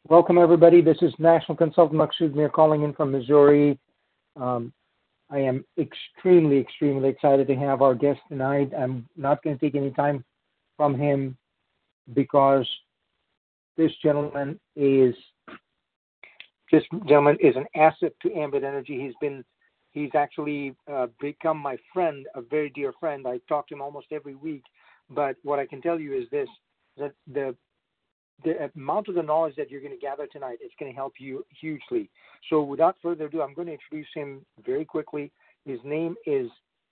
Welcome, everybody. This is National Consultant Maksud Mir calling in from Missouri. Um, I am extremely excited to have our guest tonight. I'm not going to take any time from him because this gentleman is this gentleman is an asset to Ambit Energy. He's actually become my friend, a very dear friend. I talk to him almost every week. But what I can tell you is this: that the amount of the knowledge that you're going to gather tonight is going to help you hugely. So without further ado, I'm going to introduce him very quickly. His name is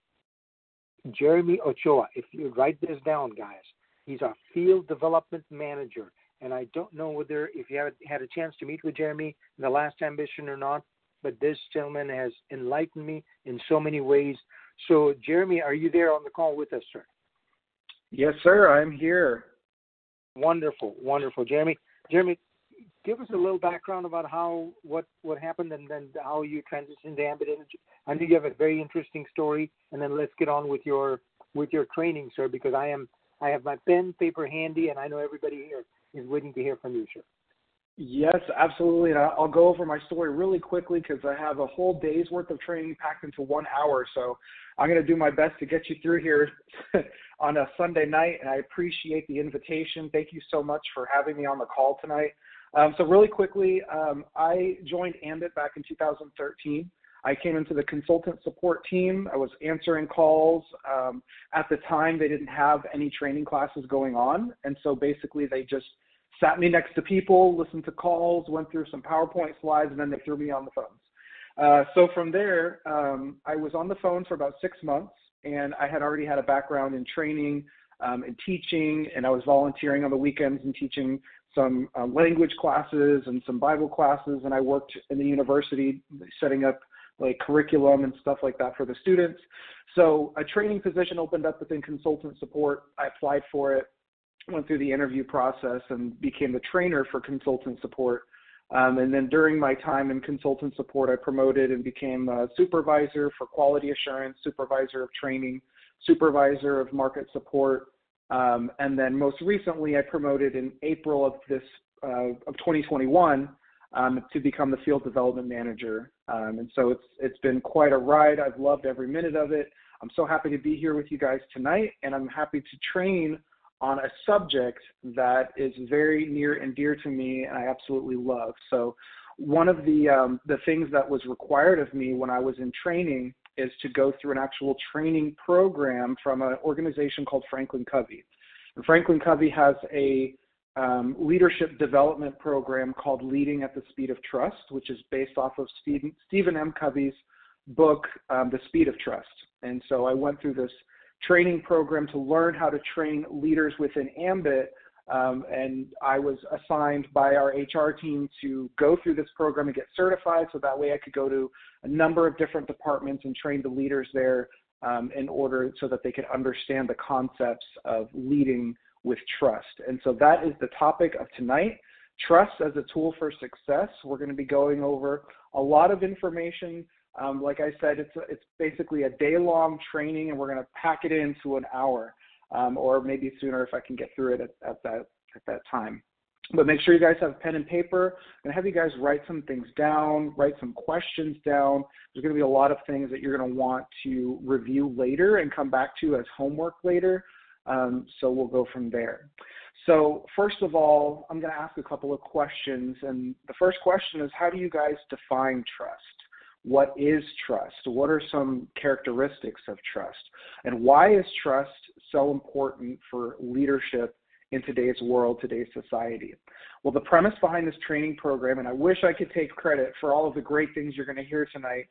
Jeremy Ochoa. If you write this down, guys, he's our field development manager. And I don't know whether if you have had a chance to meet with Jeremy in the last ambition or not, but this gentleman has enlightened me in so many ways. So, Jeremy, are you there on the call with us, sir? Yes, sir. I'm here. Wonderful. Jeremy, give us a little background about what happened and then how you transitioned to Ambit Energy. I know you have a very interesting story, and then let's get on with your training, sir, because I have my pen, paper handy, and I know everybody here is waiting to hear from you, sir. Yes, absolutely. And I'll go over my story really quickly because I have a whole day's worth of training packed into 1 hour. So I'm going to do my best to get you through here on a Sunday night. And I appreciate the invitation. Thank you so much for having me on the call tonight. So really quickly, I joined Ambit back in 2013. I came into the consultant support team. I was answering calls. At the time, they didn't have any training classes going on. And so basically they just sat me next to people, listened to calls, went through some PowerPoint slides, and then they threw me on the phones. So from there, I was on the phone for about 6 months, and I had already had a background in training and teaching, and I was volunteering on the weekends and teaching some language classes and some Bible classes, and I worked in the university setting up like curriculum and stuff like that for the students. So a training position opened up within consultant support. I applied for it, went through the interview process, and became the trainer for consultant support. And then during my time in consultant support, I promoted and became a supervisor for quality assurance, supervisor of training, supervisor of market support. And then most recently, I promoted in April of 2021 to become the field development manager. And so it's been quite a ride. I've loved every minute of it. I'm so happy to be here with you guys tonight, and I'm happy to train on a subject that is very near and dear to me and I absolutely love. So one of the things that was required of me when I was in training is to go through an actual training program from an organization called Franklin Covey. And Franklin Covey has a leadership development program called Leading at the Speed of Trust, which is based off of Stephen M. Covey's book, The Speed of Trust. And so I went through this training program to learn how to train leaders within Ambit, and I was assigned by our HR team to go through this program and get certified, so that way I could go to a number of different departments and train the leaders there in order so that they could understand the concepts of leading with trust. And so that is the topic of tonight, trust as a tool for success. We're going to be going over a lot of information. Like I said, it's basically a day-long training, and we're going to pack it into an hour, or maybe sooner if I can get through it at that time. But make sure you guys have pen and paper. I'm going to have you guys write some things down, write some questions down. There's going to be a lot of things that you're going to want to review later and come back to as homework later. So we'll go from there. So first of all, I'm going to ask a couple of questions. And the first question is, how do you guys define trust? What is trust? What are some characteristics of trust? And why is trust so important for leadership in today's world, today's society? Well, the premise behind this training program, and I wish I could take credit for all of the great things you're going to hear tonight,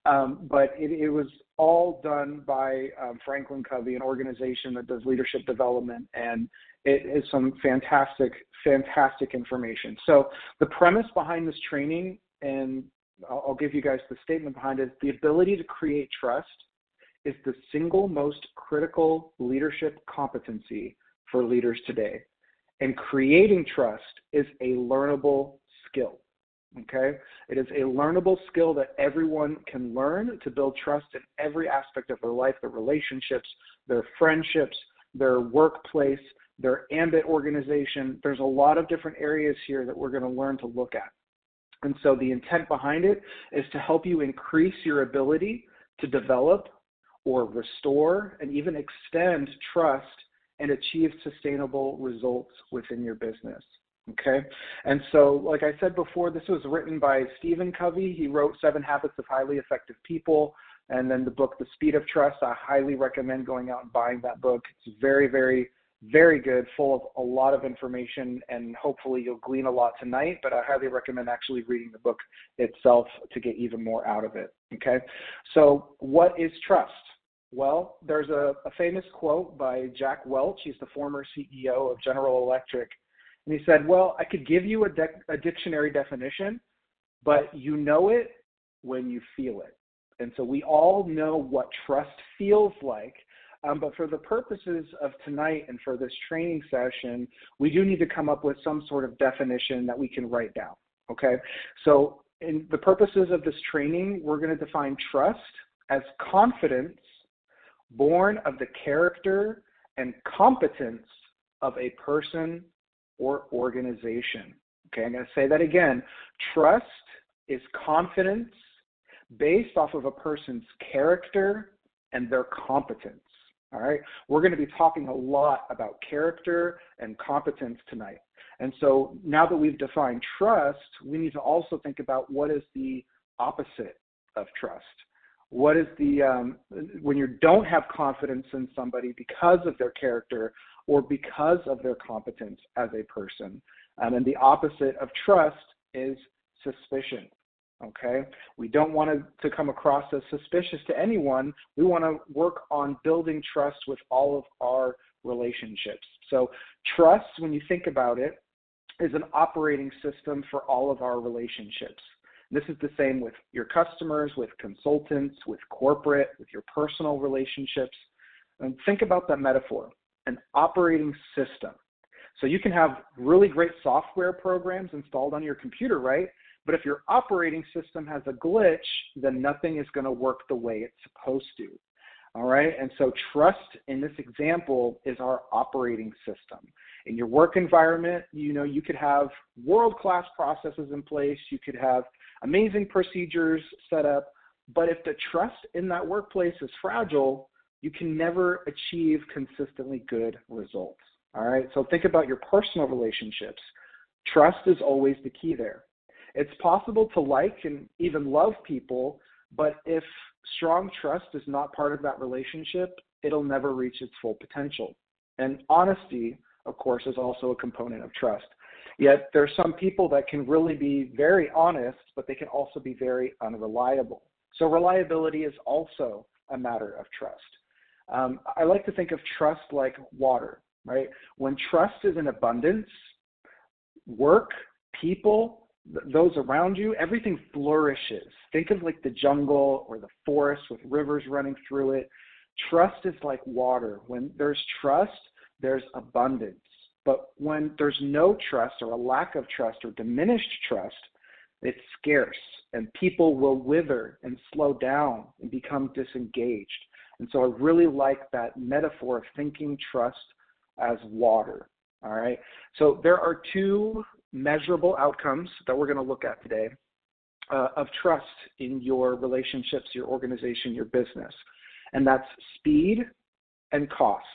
but it was all done by Franklin Covey, an organization that does leadership development, and it is some fantastic information. So the premise behind this training, and I'll give you guys the statement behind it. The ability to create trust is the single most critical leadership competency for leaders today. And creating trust is a learnable skill, okay? It is a learnable skill that everyone can learn to build trust in every aspect of their life, their relationships, their friendships, their workplace, their ambit organization. There's a lot of different areas here that we're going to learn to look at. And so the intent behind it is to help you increase your ability to develop or restore and even extend trust and achieve sustainable results within your business. Okay. And so, like I said before, this was written by Stephen Covey. He wrote 7 Habits of Highly Effective People, and then the book, The Speed of Trust. I highly recommend going out and buying that book. It's very, very, very good, full of a lot of information, and hopefully you'll glean a lot tonight, but I highly recommend actually reading the book itself to get even more out of it. Okay. So what is trust? Well, there's a famous quote by Jack Welch. He's the former CEO of General Electric. And he said, well, I could give you a dictionary definition, but you know it when you feel it. And so we all know what trust feels like. But for the purposes of tonight and for this training session, we do need to come up with some sort of definition that we can write down. Okay. So in the purposes of this training, we're going to define trust as confidence born of the character and competence of a person or organization. Okay, I'm going to say that again. Trust is confidence based off of a person's character and their competence. All right, we're going to be talking a lot about character and competence tonight. And so now that we've defined trust, we need to also think about what is the opposite of trust. What is the, when you don't have confidence in somebody because of their character or because of their competence as a person. And the opposite of trust is suspicion. Okay, we don't want to come across as suspicious to anyone. We want to work on building trust with all of our relationships. So trust, when you think about it, is an operating system for all of our relationships. This is the same with your customers, with consultants, with corporate, with your personal relationships. And think about that metaphor, an operating system. So you can have really great software programs installed on your computer, right? But if your operating system has a glitch, then nothing is going to work the way it's supposed to. All right. And so trust in this example is our operating system. In your work environment, you could have world-class processes in place. You could have amazing procedures set up. But if the trust in that workplace is fragile, you can never achieve consistently good results. All right. So think about your personal relationships. Trust is always the key there. It's possible to like and even love people, but if strong trust is not part of that relationship, it'll never reach its full potential. And honesty, of course, is also a component of trust. Yet there are some people that can really be very honest, but they can also be very unreliable. So reliability is also a matter of trust. I like to think of trust like water, right? When trust is in abundance, work, people, those around you, everything flourishes. Think of like the jungle or the forest with rivers running through it. Trust is like water. When there's trust, there's abundance. But when there's no trust or a lack of trust or diminished trust, it's scarce and people will wither and slow down and become disengaged. And so I really like that metaphor of thinking trust as water. All right. So there are 2 measurable outcomes that we're going to look at today of trust in your relationships, your organization, your business. And that's speed and cost.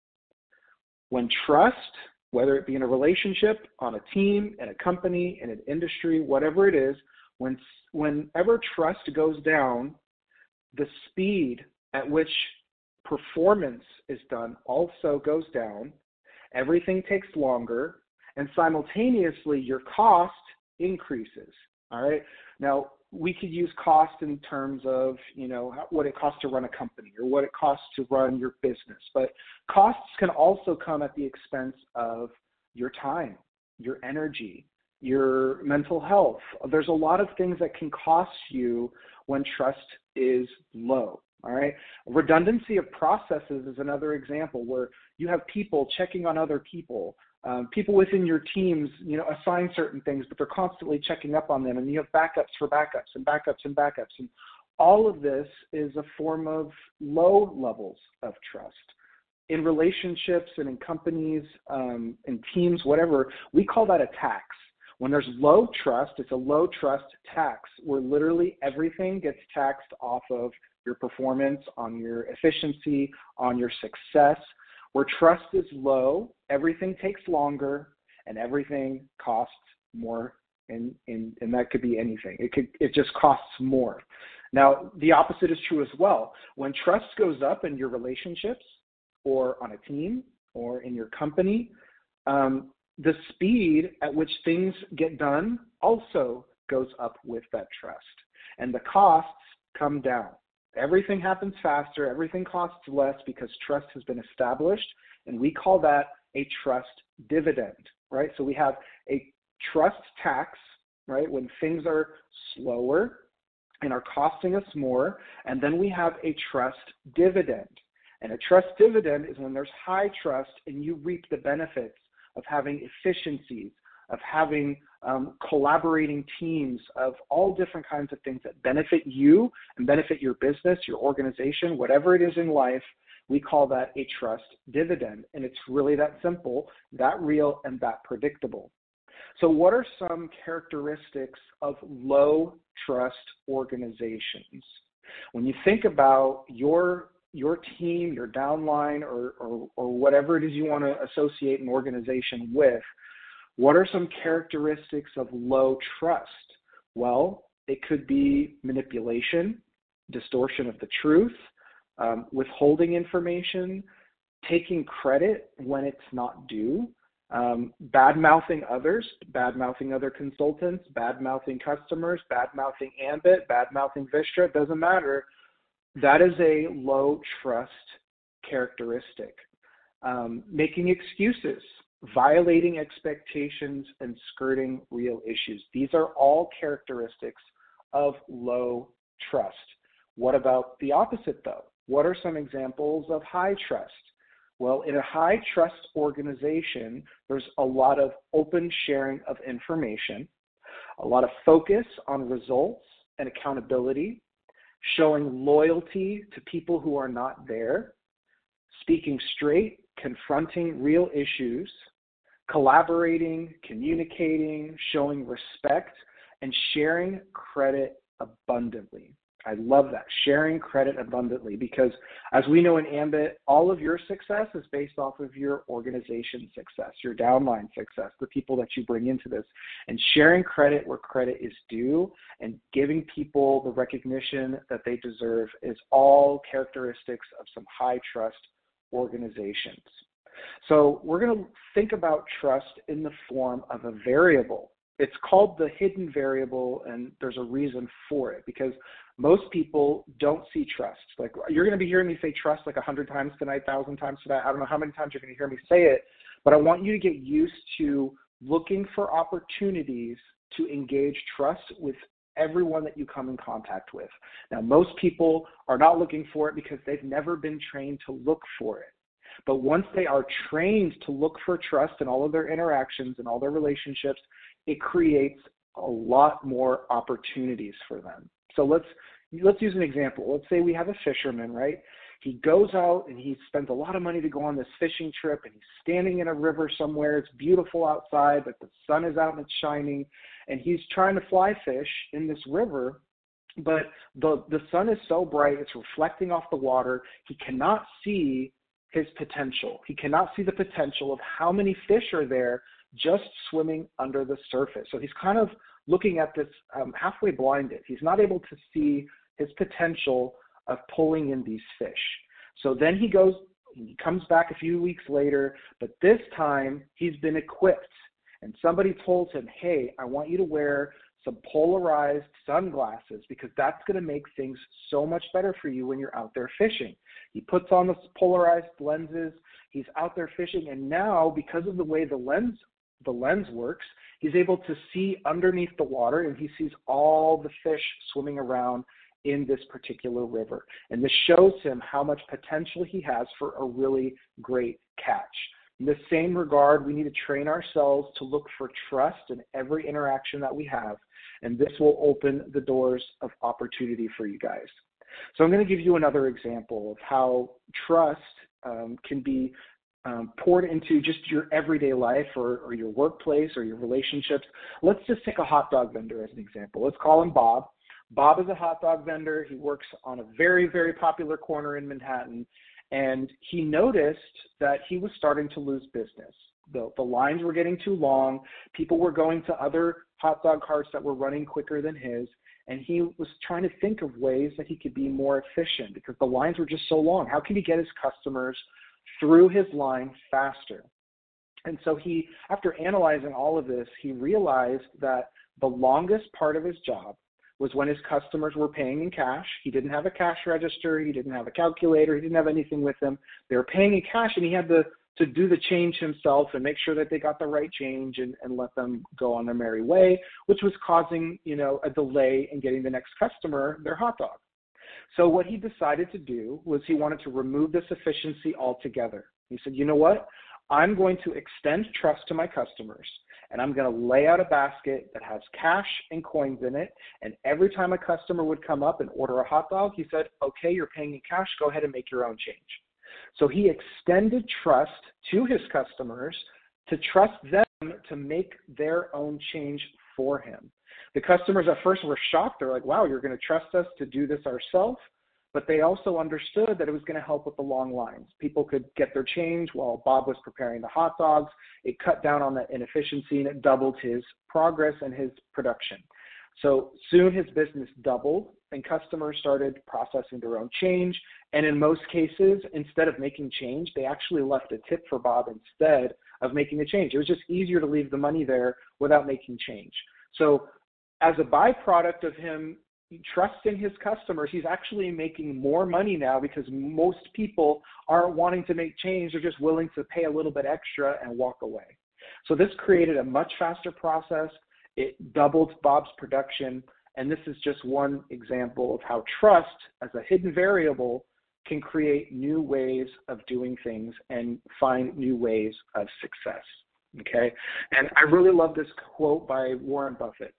When trust, whether it be in a relationship, on a team, in a company, in an industry, whatever it is, whenever trust goes down, the speed at which performance is done also goes down. Everything takes longer. And simultaneously, your cost increases. All right. Now, we could use cost in terms of, what it costs to run a company or what it costs to run your business. But costs can also come at the expense of your time, your energy, your mental health. There's a lot of things that can cost you when trust is low. All right. Redundancy of processes is another example where you have people checking on other people. People within your teams, assign certain things, but they're constantly checking up on them, and you have backups for backups and backups and backups. And all of this is a form of low levels of trust. in relationships and in companies, in teams, whatever, we call that a tax. When there's low trust, it's a low trust tax where literally everything gets taxed off of your performance, on your efficiency, on your success. Where trust is low, everything takes longer and everything costs more. And that could be anything. It just costs more. Now, the opposite is true as well. When trust goes up in your relationships or on a team or in your company, the speed at which things get done also goes up with that trust. And the costs come down. Everything happens faster. Everything costs less because trust has been established. And we call that a trust dividend, right? So we have a trust tax, right, when things are slower and are costing us more. And then we have a trust dividend. And a trust dividend is when there's high trust and you reap the benefits of having efficiencies, of having collaborating teams, of all different kinds of things that benefit you and benefit your business, your organization, whatever it is in life. We call that a trust dividend. And it's really that simple, that real, and that predictable. So what are some characteristics of low trust organizations? When you think about your team, your downline, or whatever it is you want to associate an organization with, what are some characteristics of low trust? Well, it could be manipulation, distortion of the truth, withholding information, taking credit when it's not due, bad-mouthing others, bad-mouthing other consultants, bad-mouthing customers, bad-mouthing Ambit, bad-mouthing Vistra, it doesn't matter. That is a low trust characteristic. Making excuses, violating expectations, and skirting real issues. These are all characteristics of low trust. What about the opposite, though? What are some examples of high trust? Well, in a high trust organization, there's a lot of open sharing of information, a lot of focus on results and accountability, showing loyalty to people who are not there, speaking straight, confronting real issues, collaborating, communicating, showing respect, and sharing credit abundantly. I love that, sharing credit abundantly, because as we know in Ambit, all of your success is based off of your organization's success, your downline success, the people that you bring into this. And sharing credit where credit is due and giving people the recognition that they deserve is all characteristics of some high trust organizations. So we're going to think about trust in the form of a variable. It's called the hidden variable, and there's a reason for it, because most people don't see trust. Like, you're going to be hearing me say trust like 100 times tonight, 1,000 times tonight. I don't know how many times you're going to hear me say it, but I want you to get used to looking for opportunities to engage trust with everyone that you come in contact with. Now, most people are not looking for it because they've never been trained to look for it. But once they are trained to look for trust in all of their interactions and all their relationships, it creates a lot more opportunities for them. So let's use an example. Let's say we have a fisherman, right? He goes out and he spends a lot of money to go on this fishing trip, and he's standing in a river somewhere. It's beautiful outside, but the sun is out and it's shining, and he's trying to fly fish in this river, but the sun is so bright, it's reflecting off the water. He cannot see his potential. He cannot see the potential of how many fish are there just swimming under the surface. So he's kind of looking at this halfway blinded. He's not able to see his potential of pulling in these fish. So then he comes back a few weeks later, but this time he's been equipped. And somebody told him, hey, I want you to wear some polarized sunglasses because that's going to make things so much better for you when you're out there fishing. He puts on the polarized lenses. He's out there fishing. And now, because of the way the lens works, he's able to see underneath the water, and he sees all the fish swimming around in this particular river. And this shows him how much potential he has for a really great catch. In the same regard, we need to train ourselves to look for trust in every interaction that we have, and this will open the doors of opportunity for you guys. So I'm going to give you another example of how trust can be poured into just your everyday life or your workplace or your relationships. Let's just take a hot dog vendor as an example. Let's call him Bob. Bob is a hot dog vendor. He works on a very, very popular corner in Manhattan, and he noticed that he was starting to lose business. The lines were getting too long. People were going to other hot dog carts that were running quicker than his, and he was trying to think of ways that he could be more efficient because the lines were just so long. How can he get his customers through his line faster? And so he, after analyzing all of this, he realized that the longest part of his job was when his customers were paying in cash. He didn't have a cash register. He didn't have a calculator. He didn't have anything with him. They were paying in cash, and he had to do the change himself and make sure that they got the right change and let them go on their merry way, which was causing, a delay in getting the next customer their hot dog. So what he decided to do was he wanted to remove this efficiency altogether. He said, you know what? I'm going to extend trust to my customers, and I'm going to lay out a basket that has cash and coins in it. And every time a customer would come up and order a hot dog, he said, okay, you're paying in cash. Go ahead and make your own change. So he extended trust to his customers to trust them to make their own change for him. The customers at first were shocked. They're like, wow, you're going to trust us to do this ourselves? But they also understood that it was going to help with the long lines. People could get their change while Bob was preparing the hot dogs. It cut down on that inefficiency, and it doubled his progress and his production. So soon his business doubled, and customers started processing their own change. And in most cases, instead of making change, they actually left a tip for Bob instead of making a change. It was just easier to leave the money there without making change. So as a byproduct of him trusting his customers, he's actually making more money now because most people aren't wanting to make change. They're just willing to pay a little bit extra and walk away. So this created a much faster process. It doubled Bob's production. And this is just one example of how trust as a hidden variable can create new ways of doing things and find new ways of success. Okay. And I really love this quote by Warren Buffett.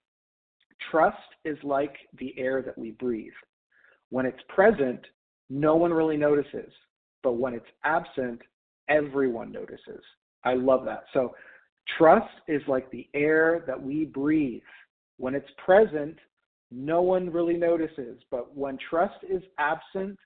Trust is like the air that we breathe. When it's present, no one really notices. But when it's absent, everyone notices. I love that. So trust is like the air that we breathe. When it's present, no one really notices. But when trust is absent,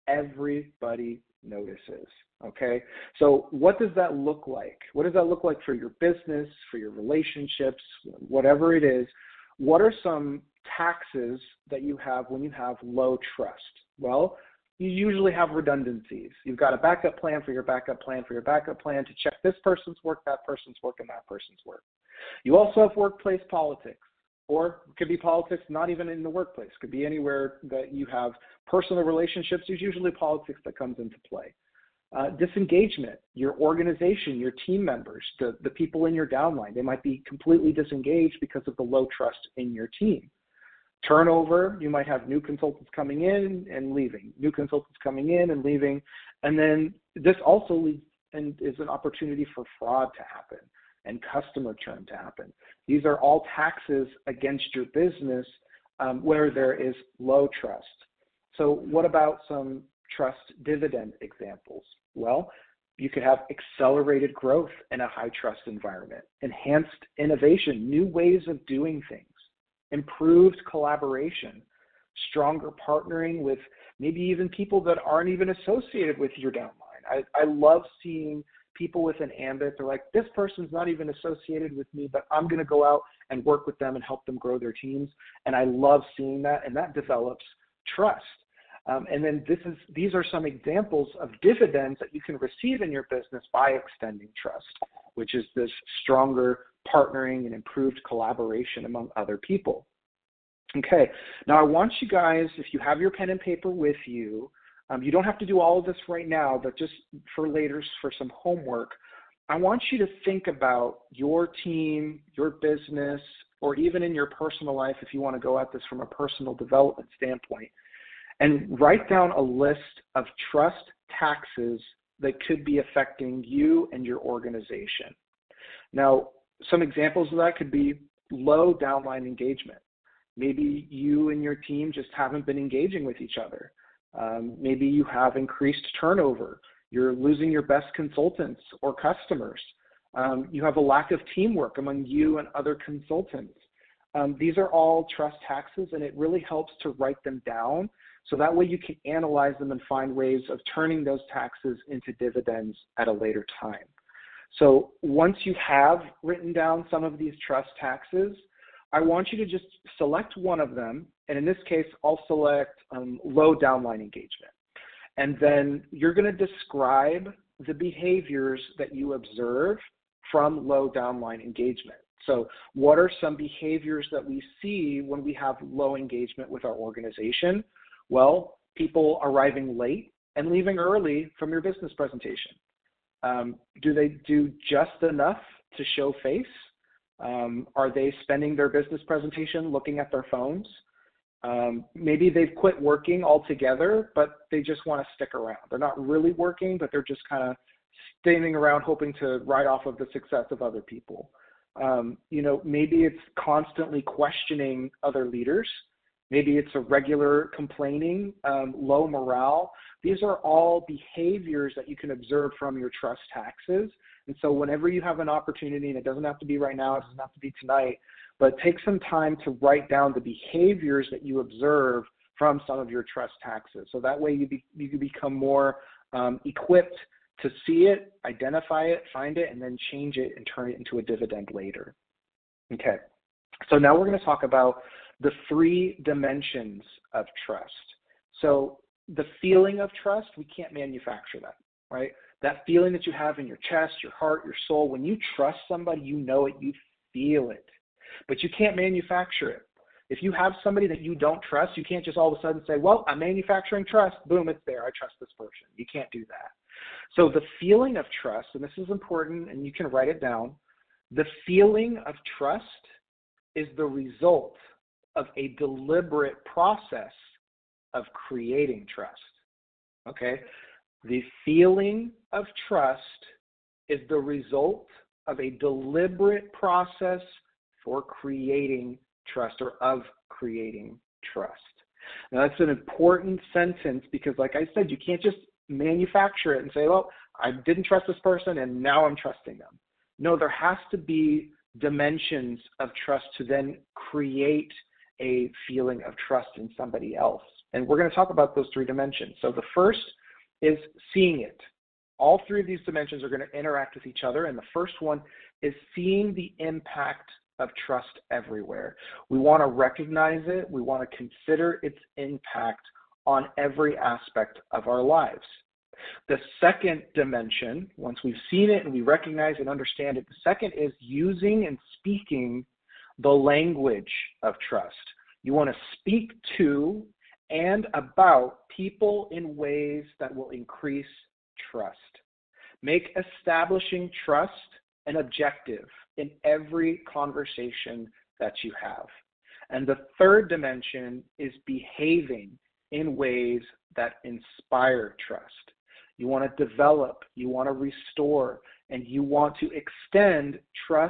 everybody notices. Okay? So what does that look like? What does that look like for your business, for your relationships, whatever it is? What are some taxes that you have when you have low trust? Well, you usually have redundancies. You've got a backup plan for your backup plan for your backup plan to check this person's work, that person's work, and that person's work. You also have workplace politics, or it could be politics not even in the workplace. It could be anywhere that you have personal relationships. There's usually politics that comes into play. Disengagement, your organization, your team members, the people in your downline, they might be completely disengaged because of the low trust in your team. Turnover, you might have new consultants coming in and leaving, new consultants coming in and leaving. And then this also leads and is an opportunity for fraud to happen and customer churn to happen. These are all taxes against your business where there is low trust. So what about some trust dividend examples? Well, you could have accelerated growth in a high trust environment, enhanced innovation, new ways of doing things, improved collaboration, stronger partnering with maybe even people that aren't even associated with your downline. I love seeing people with an ambit. They're like, this person's not even associated with me, but I'm going to go out and work with them and help them grow their teams. And I love seeing that, and that develops trust. And then these are some examples of dividends that you can receive in your business by extending trust, which is this stronger partnering and improved collaboration among other people. Okay, now I want you guys, if you have your pen and paper with you, you don't have to do all of this right now, but just for later, for some homework, I want you to think about your team, your business, or even in your personal life if you want to go at this from a personal development standpoint. And write down a list of trust taxes that could be affecting you and your organization. Now, some examples of that could be low downline engagement. Maybe you and your team just haven't been engaging with each other. Maybe you have increased turnover You're losing your best consultants or customers. You have a lack of teamwork among you and other consultants. These are all trust taxes, and it really helps to write them down so that way you can analyze them and find ways of turning those taxes into dividends at a later time. So once you have written down some of these trust taxes, I want you to just select one of them, and in this case, I'll select low downline engagement. And then you're going to describe the behaviors that you observe from low downline engagement. So what are some behaviors that we see when we have low engagement with our organization? Well, people arriving late and leaving early from your business presentation. Do they do just enough to show face? Are they spending their business presentation looking at their phones? Maybe they've quit working altogether, but they just want to stick around. They're not really working, but they're just kind of standing around hoping to ride off of the success of other people. Maybe it's constantly questioning other leaders. Maybe it's a regular complaining, low morale. These are all behaviors that you can observe from your trust taxes. And so whenever you have an opportunity, and it doesn't have to be right now, it doesn't have to be tonight, but take some time to write down the behaviors that you observe from some of your trust taxes. So that way you can become more equipped to see it, identify it, find it, and then change it and turn it into a dividend later. Okay, so now we're going to talk about the 3 dimensions of trust. So the feeling of trust, we can't manufacture that, right? That feeling that you have in your chest, your heart, your soul, when you trust somebody, you know it, you feel it, but you can't manufacture it. If you have somebody that you don't trust, you can't just all of a sudden say, well, I'm manufacturing trust, boom, it's there, I trust this person. You can't do that. So the feeling of trust, and this is important, and you can write it down, the feeling of trust is the result of a deliberate process of creating trust, okay? The feeling of trust is the result of a deliberate process for creating trust or of creating trust. Now, that's an important sentence because, like I said, you can't just manufacture it and say, well, I didn't trust this person and now I'm trusting them. No, there has to be dimensions of trust to then create a feeling of trust in somebody else. And we're going to talk about those 3 dimensions. So the first is seeing it. All 3 of these dimensions are going to interact with each other. And the first one is seeing the impact of trust everywhere. We want to recognize it. We want to consider its impact on every aspect of our lives. The second dimension, once we've seen it and we recognize and understand it, the second is using and speaking the language of trust. You want to speak to and about people in ways that will increase trust. Make establishing trust an objective in every conversation that you have. And the third dimension is behaving in ways that inspire trust. You want to develop, you want to restore, and you want to extend trust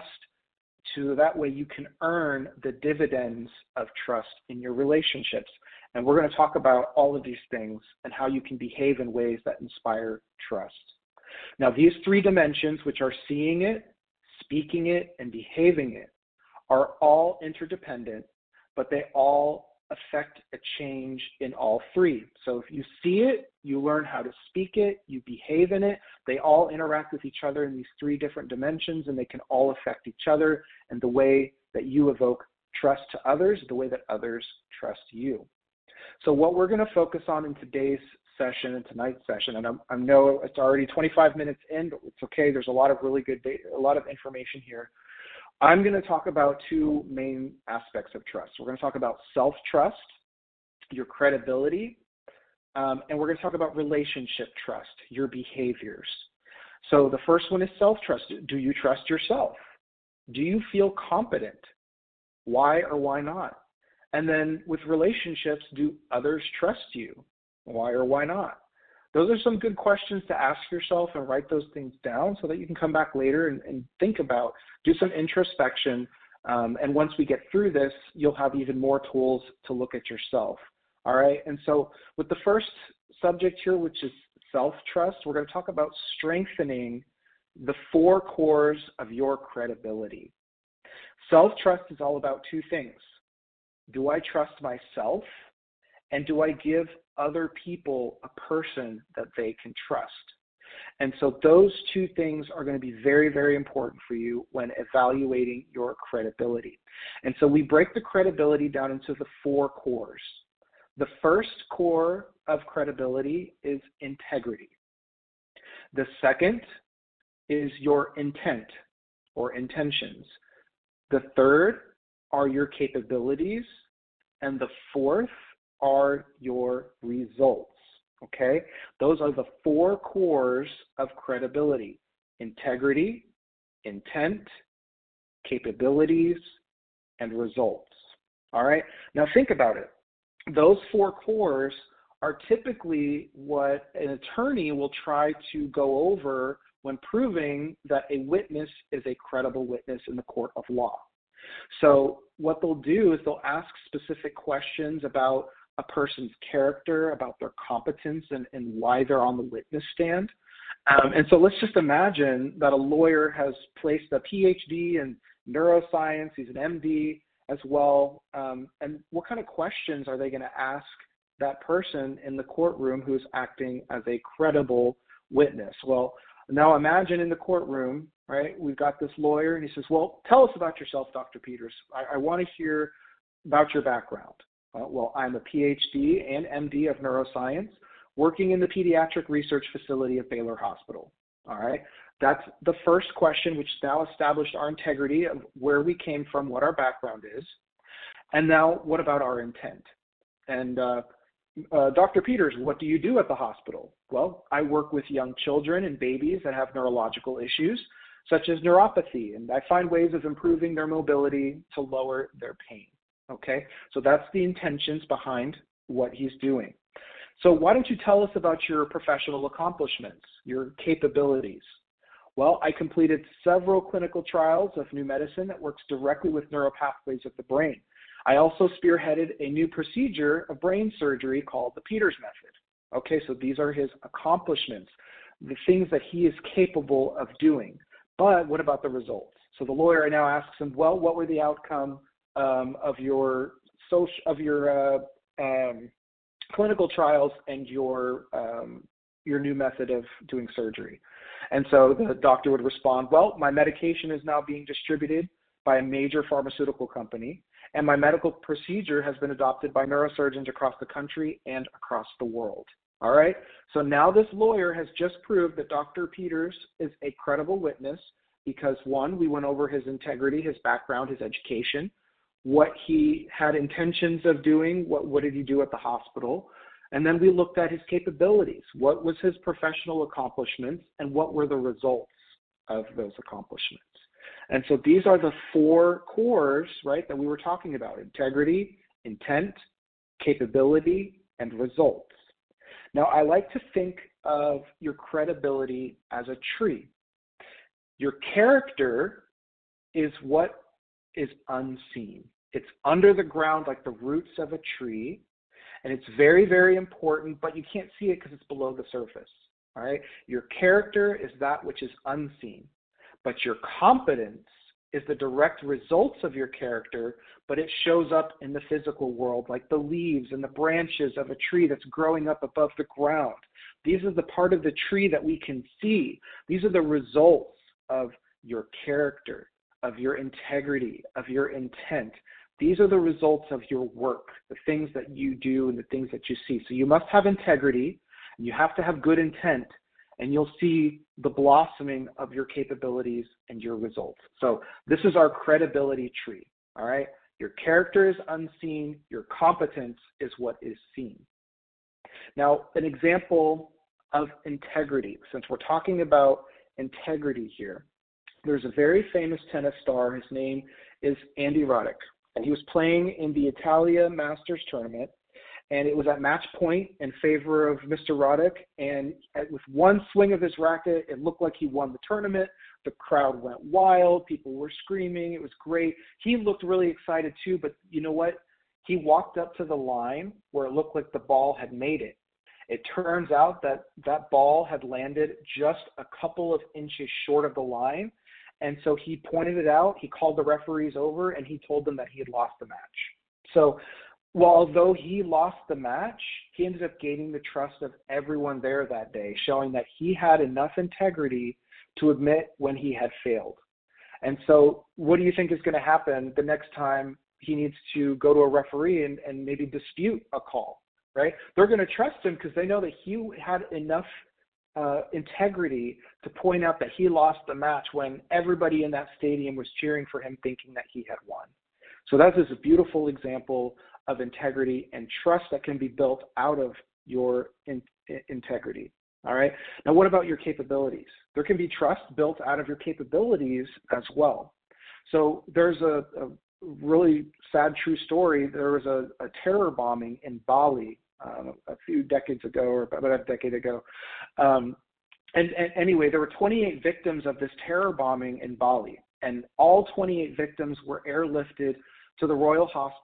to that way you can earn the dividends of trust in your relationships. And we're going to talk about all of these things and how you can behave in ways that inspire trust. Now, these 3 dimensions, which are seeing it, speaking it, and behaving it, are all interdependent, but they all affect a change in all 3. So if you see it, you learn how to speak it, you behave in it. They all interact with each other in these 3 different dimensions, and they can all affect each other and the way that you evoke trust to others, the way that others trust you. So what we're going to focus on in today's session and tonight's session, and I know it's already 25 minutes in, but it's okay. There's a lot of really good data, a lot of information here. I'm going to talk about 2 main aspects of trust. We're going to talk about self-trust, your credibility, and we're going to talk about relationship trust, your behaviors. So the first one is self-trust. Do you trust yourself? Do you feel competent? Why or why not? And then with relationships, do others trust you? Why or why not? Those are some good questions to ask yourself and write those things down so that you can come back later and think about, do some introspection. And once we get through this, you'll have even more tools to look at yourself. All right. And so with the first subject here, which is self-trust, we're going to talk about strengthening the 4 cores of your credibility. Self-trust is all about 2 things. Do I trust myself? And do I give other people a person that they can trust? And so those 2 things are going to be very, very important for you when evaluating your credibility. And so we break the credibility down into the 4 cores. The first core of credibility is integrity. The second is your intent or intentions. The third are your capabilities. And the fourth are your results. Okay? Those are the 4 cores of credibility: integrity, intent, capabilities, and results. All right? Now think about it. Those 4 cores are typically what an attorney will try to go over when proving that a witness is a credible witness in the court of law. So what they'll do is they'll ask specific questions about a person's character, about their competence, and why they're on the witness stand. And so let's just imagine that a lawyer has placed a PhD in neuroscience, he's an MD as well, and what kind of questions are they going to ask that person in the courtroom who's acting as a credible witness? Well, now imagine in the courtroom, right, we've got this lawyer, and he says, well, tell us about yourself, Dr. Peters. I want to hear about your background. Well, I'm a PhD and MD of neuroscience working in the pediatric research facility of Baylor Hospital. All right. That's the first question, which now established our integrity of where we came from, what our background is. And now what about our intent? And Dr. Peters, what do you do at the hospital? Well, I work with young children and babies that have neurological issues, such as neuropathy, and I find ways of improving their mobility to lower their pain. Okay, so that's the intentions behind what he's doing. So why don't you tell us about your professional accomplishments, your capabilities? Well, I completed several clinical trials of new medicine that works directly with neural pathways of the brain. I also spearheaded a new procedure of brain surgery called the Peters method. Okay, so these are his accomplishments, the things that he is capable of doing. But what about the results? So the lawyer now asks him, well, what were the outcome of your clinical trials and your new method of doing surgery? And so the doctor would respond, well, my medication is now being distributed by a major pharmaceutical company, and my medical procedure has been adopted by neurosurgeons across the country and across the world. All right? So now this lawyer has just proved that Dr. Peters is a credible witness because, one, we went over his integrity, his background, his education, what he had intentions of doing, what did he do at the hospital, and then we looked at his capabilities. What was his professional accomplishments, and what were the results of those accomplishments? And so these are the 4 cores, right, that we were talking about: integrity, intent, capability, and results. Now, I like to think of your credibility as a tree. Your character is what is unseen. It's under the ground like the roots of a tree, and it's very, very important, but you can't see it because it's below the surface. All right? Your character is that which is unseen, but your competence is the direct results of your character, but it shows up in the physical world like the leaves and the branches of a tree that's growing up above the ground. These are the part of the tree that we can see. These are the results of your character, of your integrity, of your intent. These are the results of your work, the things that you do and the things that you see. So you must have integrity, and you have to have good intent, and you'll see the blossoming of your capabilities and your results. So this is our credibility tree, all right? Your character is unseen. Your competence is what is seen. Now, an example of integrity, since we're talking about integrity here, there's a very famous tennis star. His name is Andy Roddick, and he was playing in the Italia Masters tournament, and it was at match point in favor of Mr. Roddick, and with one swing of his racket, it looked like he won the tournament. The crowd went wild. People were screaming. It was great. He looked really excited too, but you know what? He walked up to the line where it looked like the ball had made it, It turns out that that ball had landed just a couple of inches short of the line. And so he pointed it out, he called the referees over, and he told them that he had lost the match. So although he lost the match, he ended up gaining the trust of everyone there that day, showing that he had enough integrity to admit when he had failed. And so what do you think is going to happen the next time he needs to go to a referee and maybe dispute a call, right? They're going to trust him because they know that he had enough integrity to point out that he lost the match when everybody in that stadium was cheering for him, thinking that he had won. So that is a beautiful example of integrity and trust that can be built out of your integrity. All right. Now, what about your capabilities? There can be trust built out of your capabilities as well. So there's a really sad true story. There was a terror bombing in Bali a few decades ago, or about a decade ago. And anyway, there were 28 victims of this terror bombing in Bali, and all 28 victims were airlifted to the Royal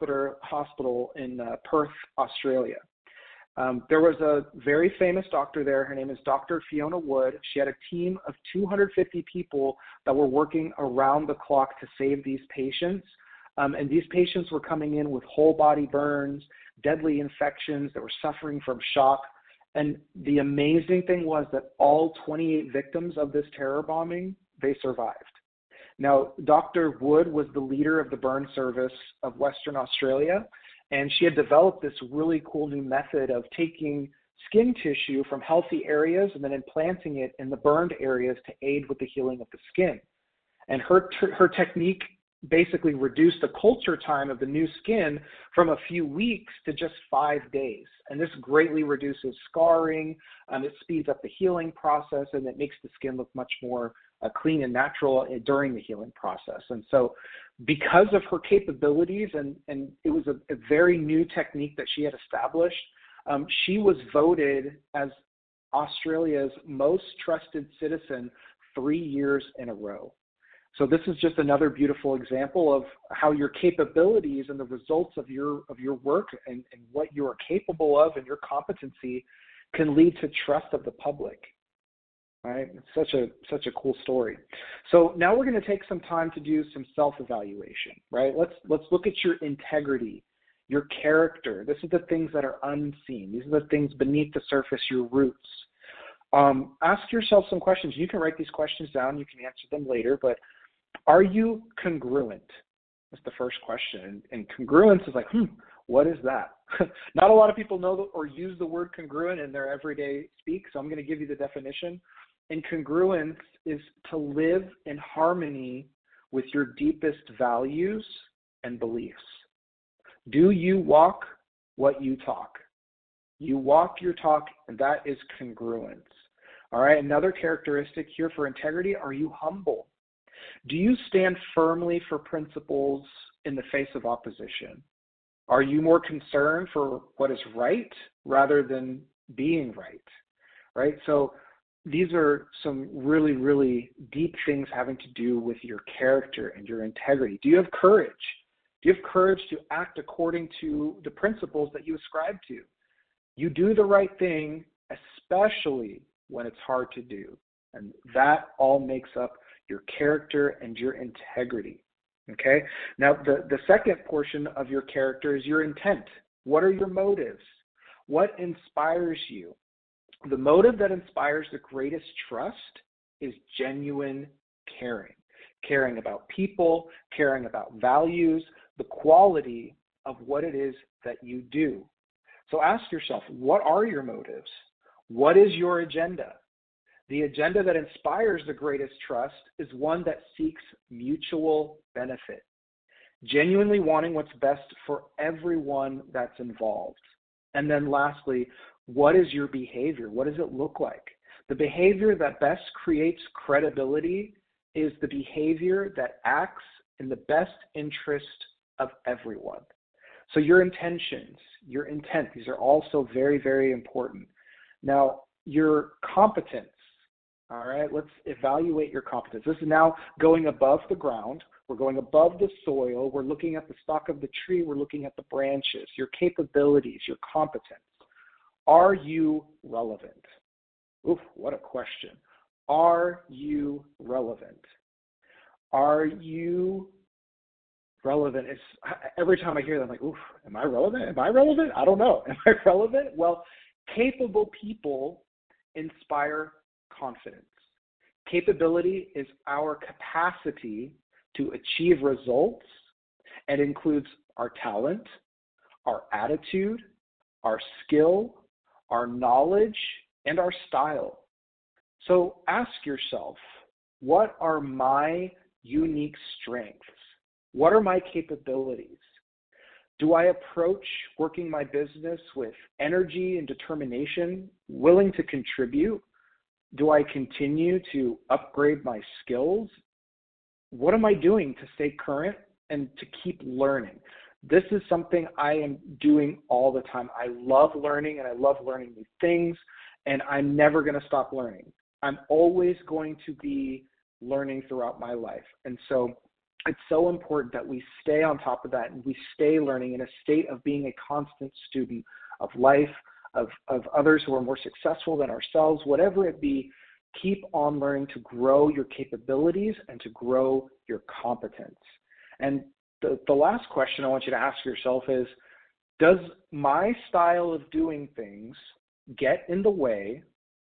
Hospital in Perth, Australia. There was a very famous doctor there. Her name is Dr. Fiona Wood. She had a team of 250 people that were working around the clock to save these patients. And these patients were coming in with whole body burns, deadly infections that were suffering from shock. And the amazing thing was that all 28 victims of this terror bombing, they survived. Now, Dr. Wood was the leader of the burn service of Western Australia, and she had developed this really cool new method of taking skin tissue from healthy areas and then implanting it in the burned areas to aid with the healing of the skin. And her technique basically reduced the culture time of the new skin from a few weeks to just 5 days. And this greatly reduces scarring, it speeds up the healing process, and it makes the skin look much more clean and natural during the healing process. And so because of her capabilities, and it was a very new technique that she had established, she was voted as Australia's most trusted citizen 3 years in a row. So this is just another beautiful example of how your capabilities and the results of your work and what you are capable of and your competency can lead to trust of the public. Right? It's such a cool story. So now we're going to take some time to do some self-evaluation, right? Let's look at your integrity, your character. This is the things that are unseen. These are the things beneath the surface, your roots. Ask yourself some questions. You can write these questions down. You can answer them later, but are you congruent? That's the first question. And congruence is like, what is that? Not a lot of people know or use the word congruent in their everyday speak, so I'm going to give you the definition. And congruence is to live in harmony with your deepest values and beliefs. Do you walk what you talk? You walk your talk, and that is congruence. All right, another characteristic here for integrity, are you humble? Do you stand firmly for principles in the face of opposition? Are you more concerned for what is right rather than being right? Right? So these are some really, really deep things having to do with your character and your integrity. Do you have courage? Do you have courage to act according to the principles that you ascribe to? You do the right thing, especially when it's hard to do. And that all makes up your character and your integrity. Okay? Now, the second portion of your character is your intent. What are your motives? What inspires you? The motive that inspires the greatest trust is genuine caring. Caring about people, caring about values, the quality of what it is that you do. So ask yourself, what are your motives? What is your agenda? The agenda that inspires the greatest trust is one that seeks mutual benefit, genuinely wanting what's best for everyone that's involved. And then lastly, what is your behavior? What does it look like? The behavior that best creates credibility is the behavior that acts in the best interest of everyone. So your intentions, your intent, these are also very, very important. Now, your competence, all right, let's evaluate your competence. This is now going above the ground. We're going above the soil. We're looking at the stalk of the tree. We're looking at the branches, your capabilities, your competence. Are you relevant? Oof, what a question. Are you relevant? Are you relevant? Every time I hear that, I'm like, oof, am I relevant? Am I relevant? I don't know. Am I relevant? Well, capable people inspire confidence. Capability is our capacity to achieve results and includes our talent, our attitude, our skill, our knowledge, and our style. So ask yourself, what are my unique strengths? What are my capabilities? Do I approach working my business with energy and determination, willing to contribute? Do I continue to upgrade my skills? What am I doing to stay current and to keep learning? This is something I am doing all the time. I love learning and I love learning new things, and I'm never going to stop learning. I'm always going to be learning throughout my life. And so it's so important that we stay on top of that and we stay learning in a state of being a constant student of life, of others who are more successful than ourselves, whatever it be. Keep on learning to grow your capabilities and to grow your competence. And the last question I want you to ask yourself is, does my style of doing things get in the way,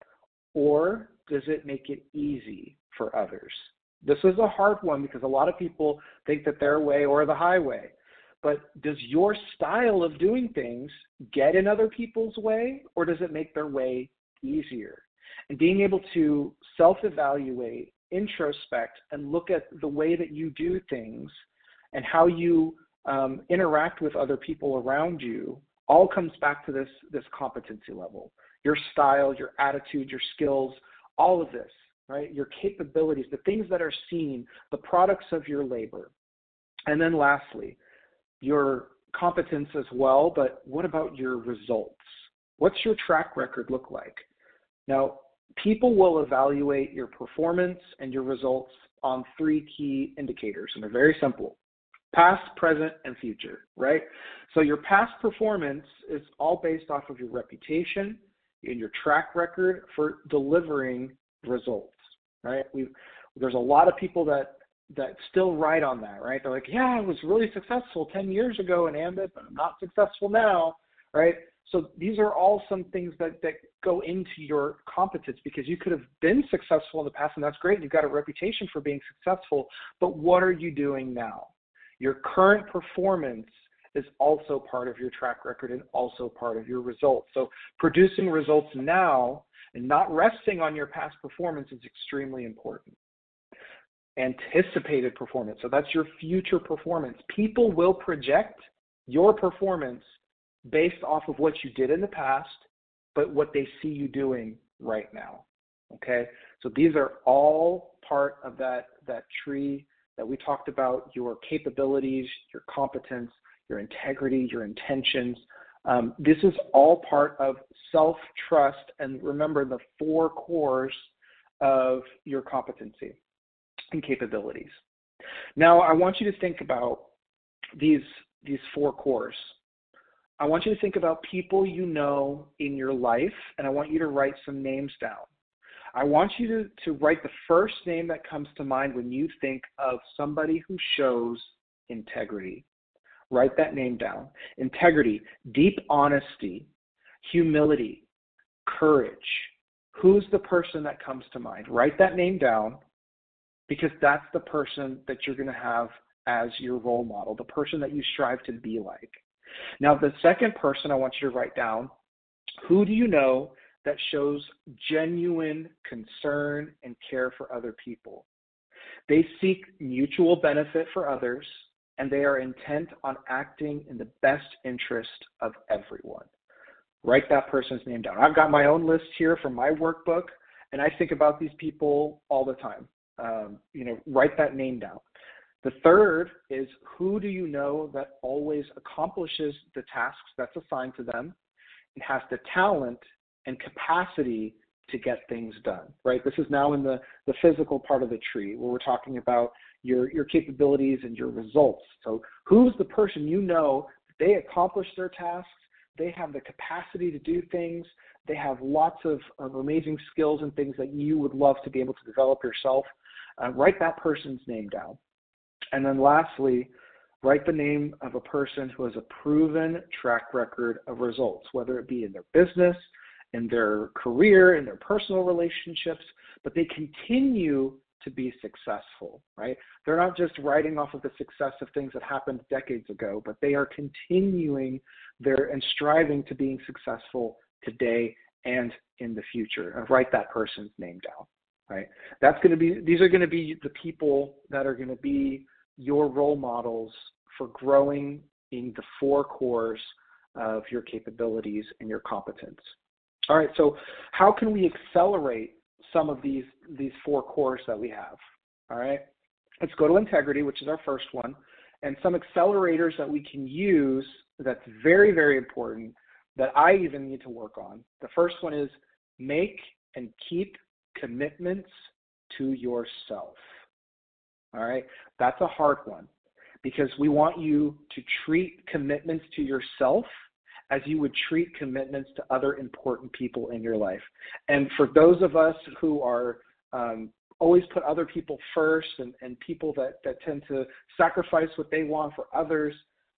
or does it make it easy for others? This is a hard one because a lot of people think that their way or the highway. But does your style of doing things get in other people's way, or does it make their way easier? And being able to self-evaluate, introspect, and look at the way that you do things and how you interact with other people around you all comes back to this competency level. Your style, your attitude, your skills, all of this, right? Your capabilities, the things that are seen, the products of your labor. And then lastly, your competence as well, but what about your results? What's your track record look like? Now, people will evaluate your performance and your results on 3 key indicators, and they're very simple: past, present, and future, right? So your past performance is all based off of your reputation and your track record for delivering results, right? There's a lot of people that still ride on that, right? They're like, yeah, I was really successful 10 years ago in Ambit, but I'm not successful now, right? So these are all some things that go into your competence, because you could have been successful in the past, and that's great. You've got a reputation for being successful, but what are you doing now? Your current performance is also part of your track record and also part of your results. So producing results now and not resting on your past performance is extremely important. Anticipated performance, so that's your future performance. People will project your performance based off of what you did in the past, but what they see you doing right now, okay? So these are all part of that tree that we talked about: your capabilities, your competence, your integrity, your intentions. This is all part of self-trust, and remember the 4 cores of your competency and capabilities. Now, I want you to think about these 4 cores. I want you to think about people you know in your life, and I want you to write some names down. I want you to write the first name that comes to mind when you think of somebody who shows integrity. Write that name down. Integrity, deep honesty, humility, courage. Who's the person that comes to mind? Write that name down, because that's the person that you're going to have as your role model, the person that you strive to be like. Now, the second person I want you to write down: who do you know that shows genuine concern and care for other people? They seek mutual benefit for others, and they are intent on acting in the best interest of everyone. Write that person's name down. I've got my own list here from my workbook, and I think about these people all the time. Write that name down. The third is: who do you know that always accomplishes the tasks that's assigned to them and has the talent and capacity to get things done, right? This is now in the physical part of the tree, where we're talking about your capabilities and your results. So who's the person you know that they accomplish their tasks, They have the capacity to do things. They have lots of amazing skills and things that you would love to be able to develop yourself. Write that person's name down. And then lastly, write the name of a person who has a proven track record of results, whether it be in their business, in their career, in their personal relationships, but they continue to be successful, right? They're not just writing off of the success of things that happened decades ago, but they are continuing and striving to being successful today and in the future. And write that person's name down, right? These are going to be the people that are going to be your role models for growing in the 4 cores of your capabilities and your competence. All right, so how can we accelerate some of these 4 cores that we have? All right, let's go to integrity, which is our first one, and some accelerators that we can use that's very, very important that I even need to work on. The first one is make and keep commitments to yourself. All right, that's a hard one because we want you to treat commitments to yourself as you would treat commitments to other important people in your life. And for those of us who are always put other people first and people that tend to sacrifice what they want for others,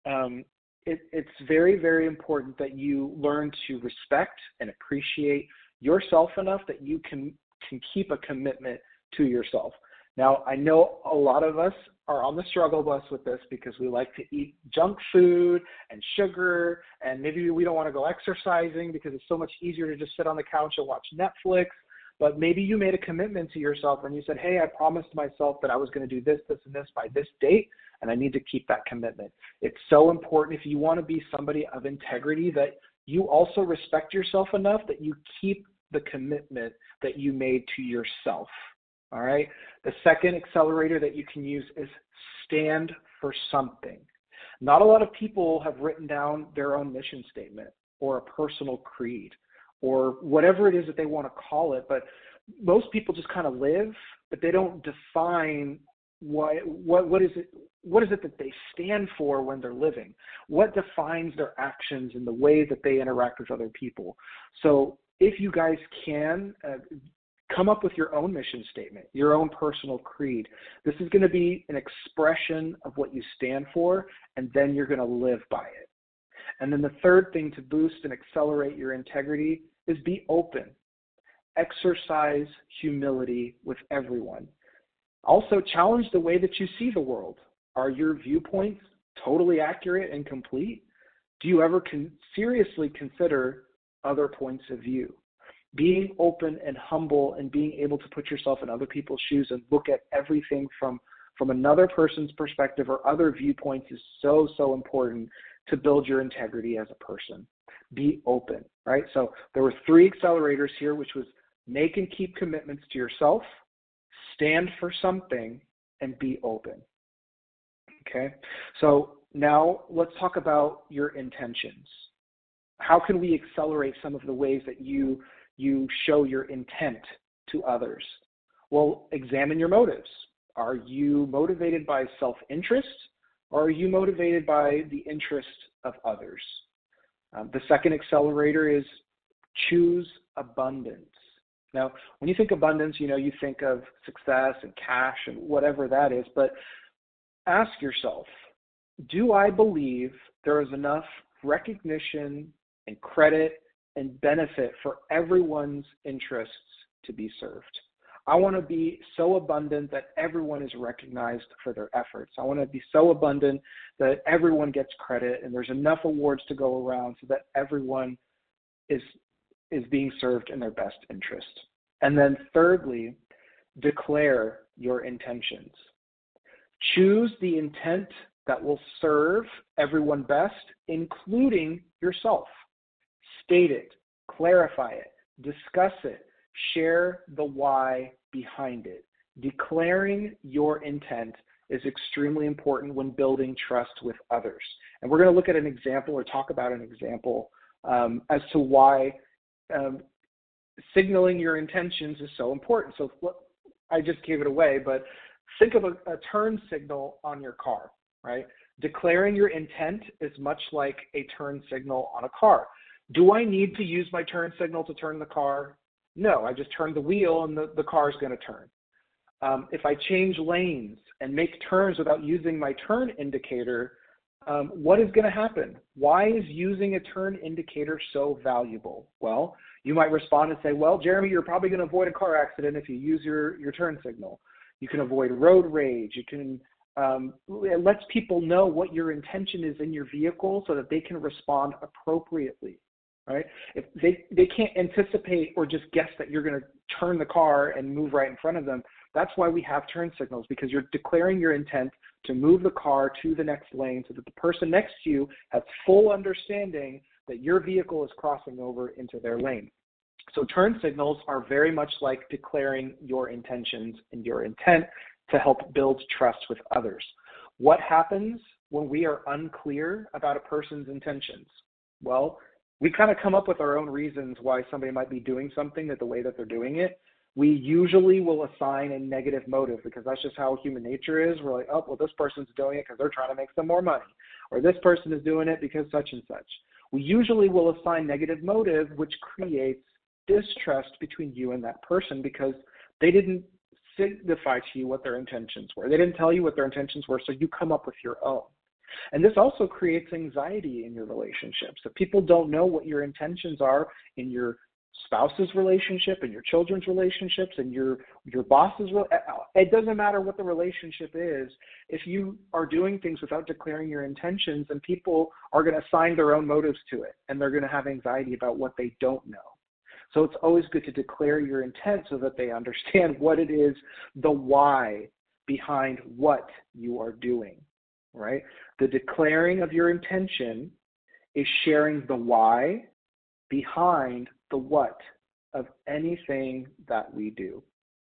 it's very, very important that you learn to respect and appreciate yourself enough that you can keep a commitment to yourself. Now, I know a lot of us are on the struggle bus with this because we like to eat junk food and sugar, and maybe we don't want to go exercising because it's so much easier to just sit on the couch and watch Netflix. But maybe you made a commitment to yourself and you said, hey, I promised myself that I was going to do this, this, and this by this date, and I need to keep that commitment. It's so important if you want to be somebody of integrity that you also respect yourself enough that you keep the commitment that you made to yourself. All right. The second accelerator that you can use is stand for something. Not a lot of people have written down their own mission statement or a personal creed or whatever it is that they want to call it. But most people just kind of live, but they don't define what is it that they stand for when they're living? What defines their actions and the way that they interact with other people? So if you guys can come up with your own mission statement, your own personal creed. This is going to be an expression of what you stand for, and then you're going to live by it. And then the third thing to boost and accelerate your integrity is be open. Exercise humility with everyone. Also, challenge the way that you see the world. Are your viewpoints totally accurate and complete? Do you ever seriously consider other points of view? Being open and humble and being able to put yourself in other people's shoes and look at everything from another person's perspective or other viewpoints is so, so important to build your integrity as a person. Be open, right? So there were 3 accelerators here, which was make and keep commitments to yourself, stand for something, and be open. Okay? So now let's talk about your intentions. How can we accelerate some of the ways that you show your intent to others? Well, examine your motives. Are you motivated by self-interest, or are you motivated by the interest of others? The second accelerator is choose abundance. Now, when you think abundance, you think of success and cash and whatever that is, but ask yourself, do I believe there is enough recognition and credit and benefit for everyone's interests to be served? I want to be so abundant that everyone is recognized for their efforts. I want to be so abundant that everyone gets credit and there's enough awards to go around so that everyone is being served in their best interest. And then thirdly, declare your intentions. Choose the intent that will serve everyone best, including yourself. State it, clarify it, discuss it, share the why behind it. Declaring your intent is extremely important when building trust with others. And we're going to look at an example or talk about an example as to why signaling your intentions is so important. So I just gave it away, but think of a turn signal on your car, right? Declaring your intent is much like a turn signal on a car. Do I need to use my turn signal to turn the car? No, I just turn the wheel and the car is going to turn. If I change lanes and make turns without using my turn indicator, what is going to happen? Why is using a turn indicator so valuable? Well, you might respond and say, well, Jeremy, you're probably going to avoid a car accident if you use your turn signal. You can avoid road rage. You can, it lets people know what your intention is in your vehicle so that they can respond appropriately, right? If they can't anticipate or just guess that you're going to turn the car and move right in front of them. That's why we have turn signals, because you're declaring your intent to move the car to the next lane so that the person next to you has full understanding that your vehicle is crossing over into their lane. So turn signals are very much like declaring your intentions and your intent to help build trust with others. What happens when we are unclear about a person's intentions? Well, we kind of come up with our own reasons why somebody might be doing something the way that they're doing it. We usually will assign a negative motive because that's just how human nature is. We're like, oh, well, this person's doing it because they're trying to make some more money, or this person is doing it because such and such. We usually will assign negative motive, which creates distrust between you and that person because they didn't signify to you what their intentions were. They didn't tell you what their intentions were, so you come up with your own. And this also creates anxiety in your relationships. If people don't know what your intentions are in your spouse's relationship and your children's relationships and your boss's, it doesn't matter what the relationship is. If you are doing things without declaring your intentions, then people are going to assign their own motives to it, and they're going to have anxiety about what they don't know. So it's always good to declare your intent so that they understand what it is, the why behind what you are doing, right? The declaring of your intention is sharing the why behind the what of anything that we do.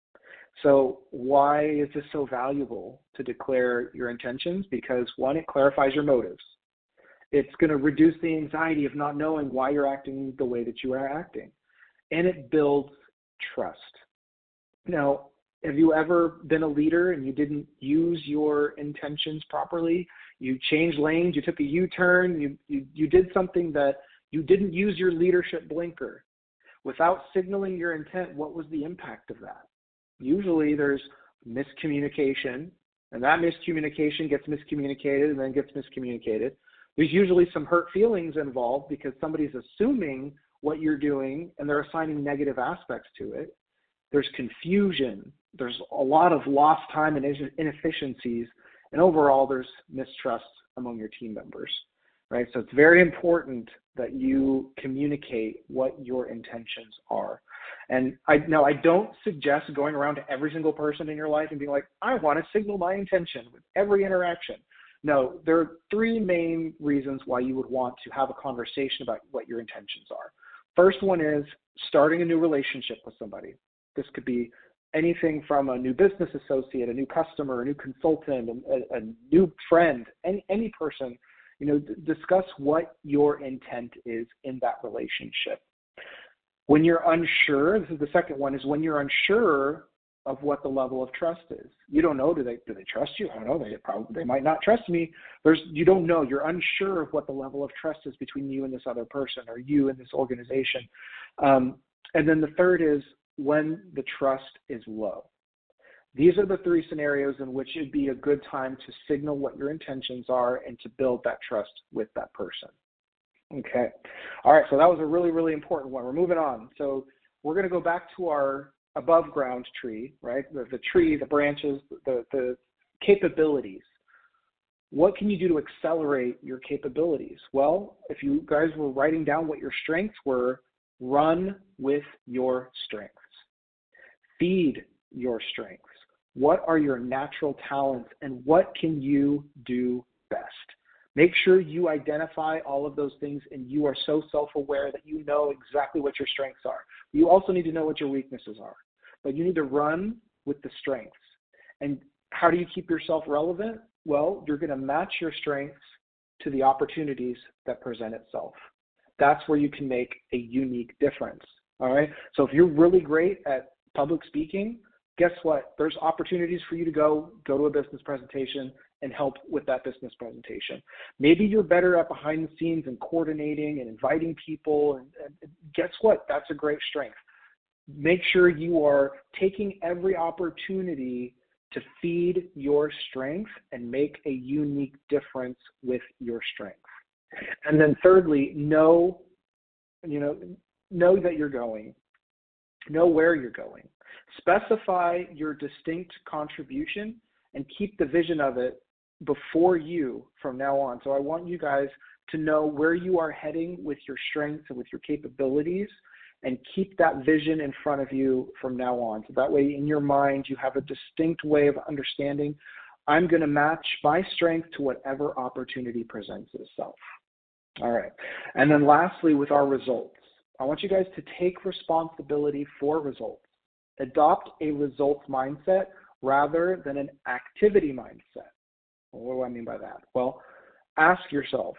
So why is this so valuable to declare your intentions? Because one, it clarifies your motives. It's going to reduce the anxiety of not knowing why you're acting the way that you are acting. And it builds trust. Now, have you ever been a leader and you didn't use your intentions properly? You changed lanes, you took a U-turn, you did something that you didn't use your leadership blinker. Without signaling your intent, what was the impact of that? Usually there's miscommunication, and that miscommunication gets miscommunicated and then gets miscommunicated. There's usually some hurt feelings involved because somebody's assuming what you're doing and they're assigning negative aspects to it. There's confusion. There's a lot of lost time and inefficiencies. And overall, there's mistrust among your team members, right? So it's very important that you communicate what your intentions are. And I don't suggest going around to every single person in your life and being like, I want to signal my intention with every interaction. No, there are three main reasons why you would want to have a conversation about what your intentions are. First one is starting a new relationship with somebody. This could be anything from a new business associate, a new customer, a new consultant, a new friend, any person. Discuss what your intent is in that relationship. When you're unsure, this is the second one, is when you're unsure of what the level of trust is. You don't know, do they trust you? I don't know, they might not trust me. You don't know, you're unsure of what the level of trust is between you and this other person or you and this organization. And then the third is when the trust is low. These are the three scenarios in which it'd be a good time to signal what your intentions are and to build that trust with that person. Okay. All right. So that was a really, really important one. We're moving on. So we're going to go back to our above ground tree, right? The tree, the branches, the capabilities. What can you do to accelerate your capabilities? Well, if you guys were writing down what your strengths were, run with your strengths. Feed your strengths. What are your natural talents and what can you do best? Make sure you identify all of those things and you are so self-aware that you know exactly what your strengths are. You also need to know what your weaknesses are, but you need to run with the strengths. And how do you keep yourself relevant? Well, you're going to match your strengths to the opportunities that present itself. That's where you can make a unique difference. All right. So if you're really great at public speaking, guess what? There's opportunities for you to go to a business presentation and help with that business presentation. Maybe you're better at behind the scenes and coordinating and inviting people. And guess what? That's a great strength. Make sure you are taking every opportunity to feed your strength and make a unique difference with your strength. And then thirdly, know that you're going. Know where you're going. Specify your distinct contribution and keep the vision of it before you from now on. So I want you guys to know where you are heading with your strengths and with your capabilities, and keep that vision in front of you from now on. So that way in your mind, you have a distinct way of understanding, I'm going to match my strength to whatever opportunity presents itself. All right. And then lastly, with our results, I want you guys to take responsibility for results. Adopt a results mindset rather than an activity mindset. What do I mean by that? Well, ask yourself,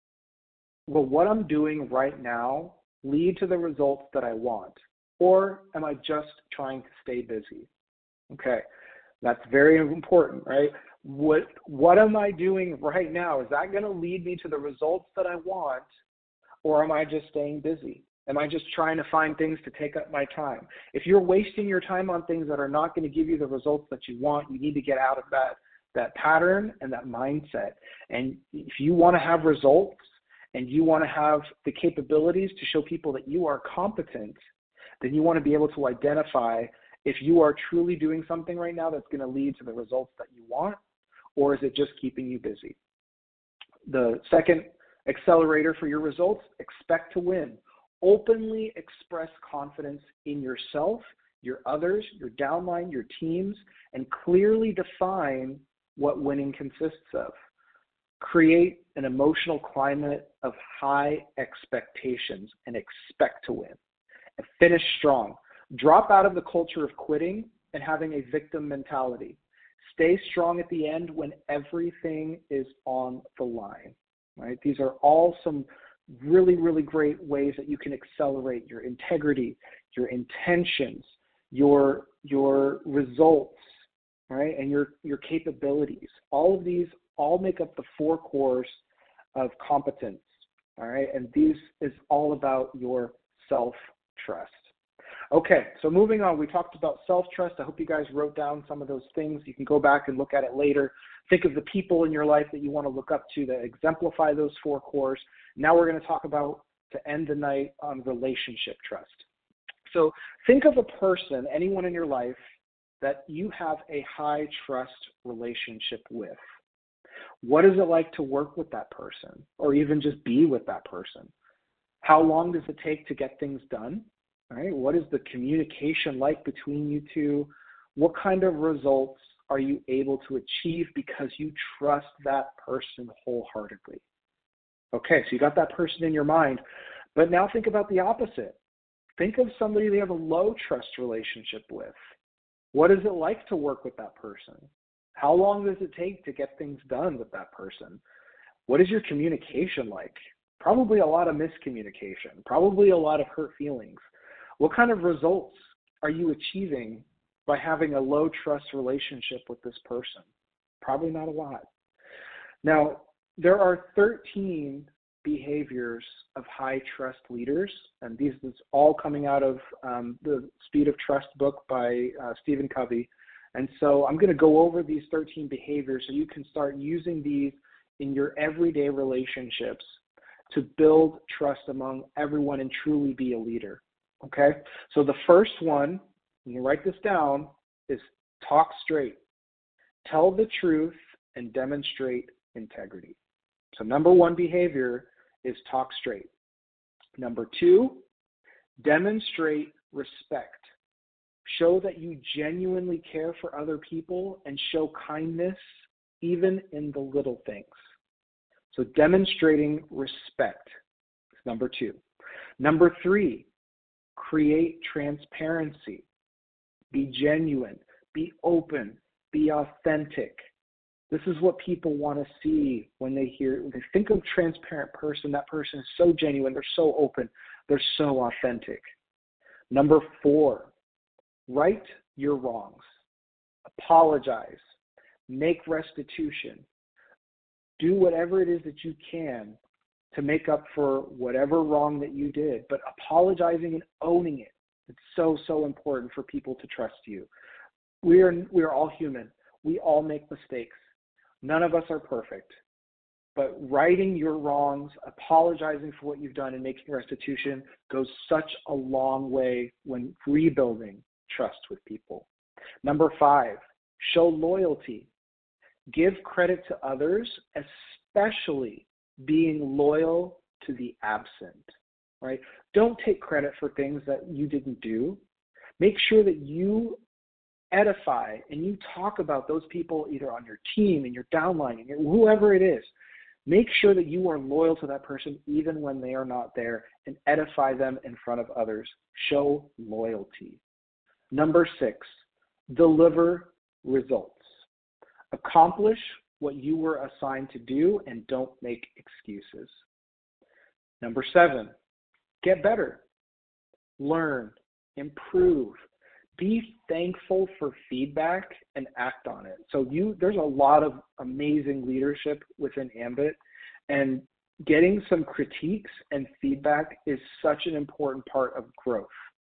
will what I'm doing right now lead to the results that I want? Or am I just trying to stay busy? Okay, that's very important, right? What am I doing right now? Is that going to lead me to the results that I want? Or am I just staying busy? Am I just trying to find things to take up my time? If you're wasting your time on things that are not going to give you the results that you want, you need to get out of that pattern and that mindset. And if you want to have results and you want to have the capabilities to show people that you are competent, then you want to be able to identify if you are truly doing something right now that's going to lead to the results that you want, or is it just keeping you busy? The second accelerator for your results, expect to win. Openly express confidence in yourself, your others, your downline, your teams, and clearly define what winning consists of. Create an emotional climate of high expectations and expect to win. And finish strong. Drop out of the culture of quitting and having a victim mentality. Stay strong at the end when everything is on the line. Right? These are all some really, really great ways that you can accelerate your integrity, your intentions, your results, right? And your capabilities. All of these all make up the four cores of competence, all right? And these is all about your self-trust. Okay, so moving on, we talked about self-trust. I hope you guys wrote down some of those things. You can go back and look at it later. Think of the people in your life that you want to look up to that exemplify those four cores. Now we're going to talk about, to end the night, on relationship trust. So think of a person, anyone in your life, that you have a high trust relationship with. What is it like to work with that person, or even just be with that person? How long does it take to get things done? Right? What is the communication like between you two? What kind of results are you able to achieve because you trust that person wholeheartedly? Okay, so you got that person in your mind, but now think about the opposite. Think of somebody you have a low trust relationship with. What is it like to work with that person? How long does it take to get things done with that person? What is your communication like? Probably a lot of miscommunication, probably a lot of hurt feelings. What kind of results are you achieving by having a low trust relationship with this person? Probably not a lot. Now, there are 13 behaviors of high trust leaders, and these is all coming out of the Speed of Trust book by Stephen Covey. And so I'm going to go over these 13 behaviors so you can start using these in your everyday relationships to build trust among everyone and truly be a leader. Okay, so the first one, you write this down, is talk straight. Tell the truth and demonstrate integrity. So number one behavior is talk straight. Number two, demonstrate respect. Show that you genuinely care for other people and show kindness even in the little things. So demonstrating respect is number two. Number three, create transparency. Be genuine, be open, be authentic. This is what people want to see when they think of transparent person. That person is so genuine, they're so open, they're so authentic. Number four, right your wrongs. Apologize. make restitution, do whatever it is that you can to make up for whatever wrong that you did, but apologizing and owning it. It's so, so important for people to trust you. We are all human. We all make mistakes. None of us are perfect. But righting your wrongs, apologizing for what you've done, and making restitution goes such a long way when rebuilding trust with people. Number 5, show loyalty. Give credit to others, especially being loyal to the absent, right? Don't take credit for things that you didn't do. Make sure that you edify and you talk about those people either on your team, in your downline, in whoever it is. Make sure that you are loyal to that person even when they are not there, and edify them in front of others. Show loyalty. Number 6, deliver results. Accomplish what you were assigned to do and don't make excuses. Number 7, get better. Learn, improve. Be thankful for feedback and act on it. So there's a lot of amazing leadership within Ambit, and getting some critiques and feedback is such an important part of growth.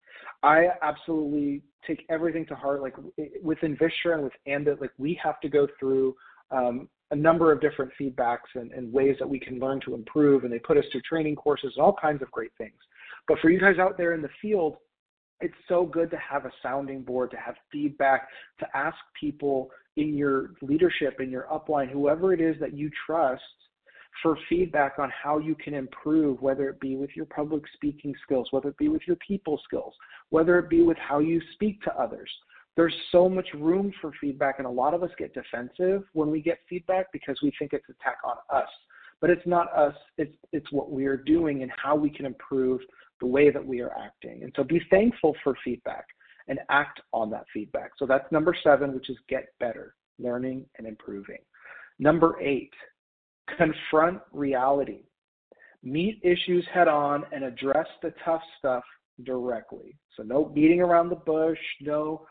I absolutely take everything to heart. Like within Vistra and with Ambit, like we have to go through a number of different feedbacks and ways that we can learn to improve, and they put us through training courses and all kinds of great things. But for you guys out there in the field, it's so good to have a sounding board, to have feedback, to ask people in your leadership, in your upline, whoever it is that you trust, for feedback on how you can improve, whether it be with your public speaking skills, whether it be with your people skills, whether it be with how you speak to others. There's so much room for feedback, and a lot of us get defensive when we get feedback because we think it's an attack on us. But it's not us, it's what we are doing and how we can improve the way that we are acting. And so be thankful for feedback and act on that feedback. So that's number 7, which is get better, learning and improving. Number 8, confront reality. Meet issues head on and address the tough stuff directly. So no beating around the bush, no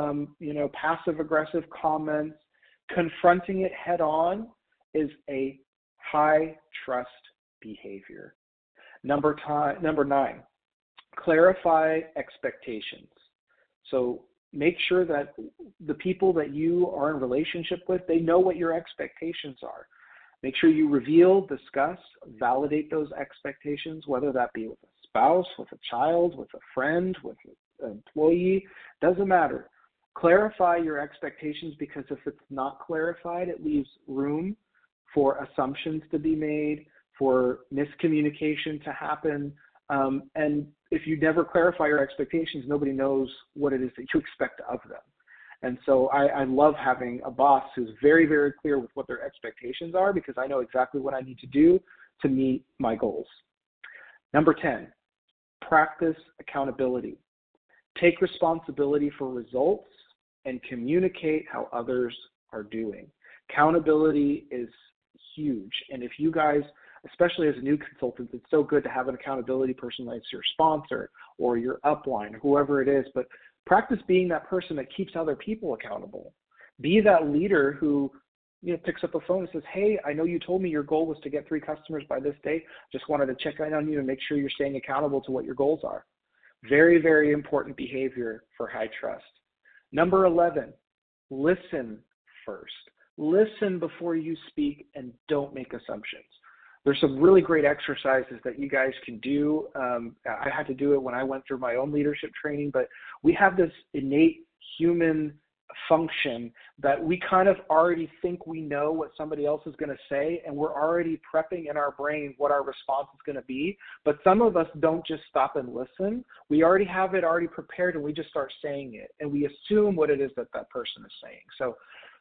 passive aggressive comments. Confronting it head on is a high trust behavior. Number 9, clarify expectations. So make sure that the people that you are in relationship with, they know what your expectations are. Make sure you reveal, discuss, validate those expectations, whether that be with a spouse, with a child, with a friend, with an employee, doesn't matter. Clarify your expectations, because if it's not clarified, it leaves room for assumptions to be made, for miscommunication to happen. And if you never clarify your expectations, nobody knows what it is that you expect of them. And so I love having a boss who's very, very clear with what their expectations are, because I know exactly what I need to do to meet my goals. Number 10, practice accountability. Take responsibility for results and communicate how others are doing. Accountability is huge. And if you guys, especially as a new consultant, it's so good to have an accountability person like your sponsor or your upline, or whoever it is, but practice being that person that keeps other people accountable. Be that leader who picks up the phone and says, hey, I know you told me your goal was to get 3 customers by this date. Just wanted to check in on you and make sure you're staying accountable to what your goals are. Very, very important behavior for high trust. Number 11, listen first. Listen before you speak and don't make assumptions. There's some really great exercises that you guys can do. I had to do it when I went through my own leadership training, but we have this innate human function that we kind of already think we know what somebody else is going to say, and we're already prepping in our brain what our response is going to be. But some of us don't just stop and listen. We already have it already prepared, and we just start saying it, and we assume what it is that that person is saying. So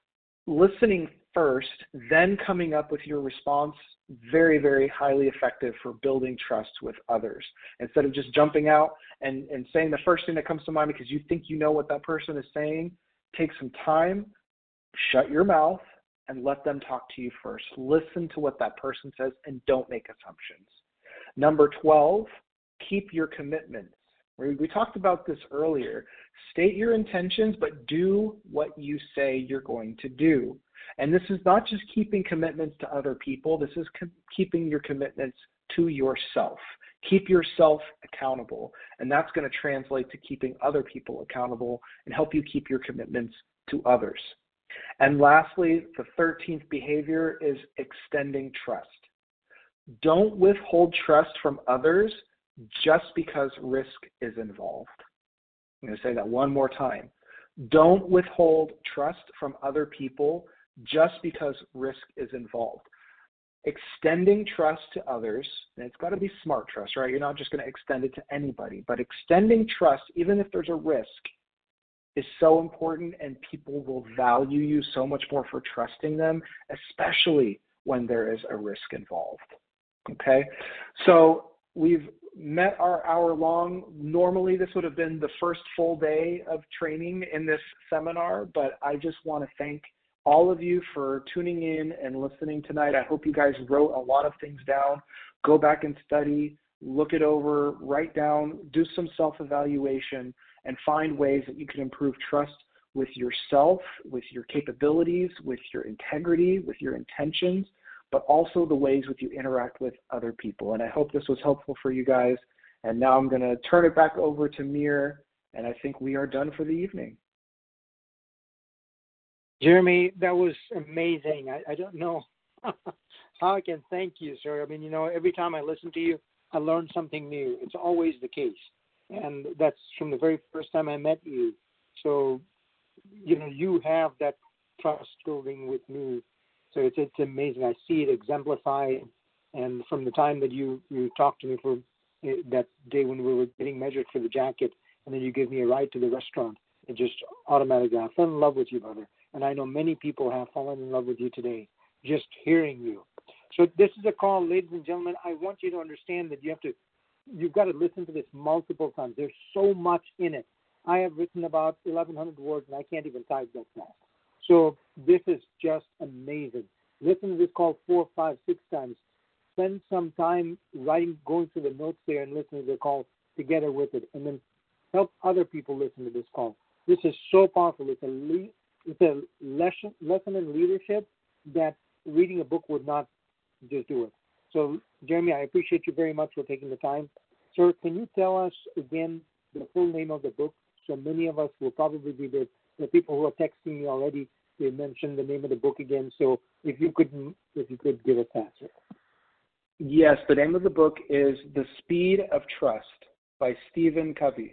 listening first, then coming up with your response, very, very highly effective for building trust with others. Instead of just jumping out and saying the first thing that comes to mind because you think you know what that person is saying, take some time, shut your mouth, and let them talk to you first. Listen to what that person says and don't make assumptions. Number 12, keep your commitments. We talked about this earlier. State your intentions, but do what you say you're going to do. And this is not just keeping commitments to other people. This is keeping your commitments to yourself. Keep yourself accountable. And that's going to translate to keeping other people accountable and help you keep your commitments to others. And lastly, the 13th behavior is extending trust. Don't withhold trust from others just because risk is involved. I'm going to say that one more time. Don't withhold trust from other people just because risk is involved. Extending trust to others, and it's got to be smart trust, right? You're not just going to extend it to anybody, but extending trust, even if there's a risk, is so important, and people will value you so much more for trusting them, especially when there is a risk involved. Okay? So we've met our hour long. Normally this would have been the first full day of training in this seminar, but I just want to thank all of you for tuning in and listening tonight. I hope you guys wrote a lot of things down. Go back and study, look it over, write down, do some self-evaluation, and find ways that you can improve trust with yourself, with your capabilities, with your integrity, with your intentions, but also the ways that you interact with other people. And I hope this was helpful for you guys. And now I'm going to turn it back over to Mir, and I think we are done for the evening. Jeremy, that was amazing. I don't know how I can thank you, sir. I mean, every time I listen to you, I learn something new. It's always the case. And that's from the very first time I met you. So, you have that trust building with me. So it's amazing. I see it exemplified. And from the time that you talked to me for that day when we were getting measured for the jacket, and then you gave me a ride to the restaurant, it just automatically, I fell in love with you, brother. And I know many people have fallen in love with you today, just hearing you. So this is a call, ladies and gentlemen. I want you to understand that you've got to listen to this multiple times. There's so much in it. I have written about 1,100 words, and I can't even type that fast. So this is just amazing. Listen to this call 4, 5, 6 times. Spend some time going through the notes there and listening to the call together with it, and then help other people listen to this call. This is so powerful. It's a lesson in leadership that reading a book would not just do it. So, Jeremy, I appreciate you very much for taking the time. Sir, can you tell us again the full name of the book? So many of us will probably be the people who are texting me already. They mentioned the name of the book again. So if you could give us that, sir. Yes, the name of the book is The Speed of Trust by Stephen Covey.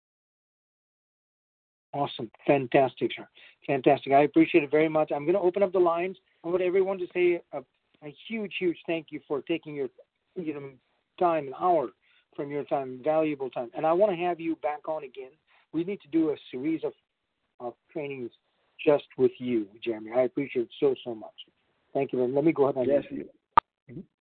Awesome. Fantastic, sir. Fantastic. I appreciate it very much. I'm going to open up the lines. I want everyone to say a huge, huge thank you for taking your time, an hour from your time, valuable time. And I want to have you back on again. We need to do a series of trainings just with you, Jeremy. I appreciate it so much. Thank you. Let me go ahead and... Yes.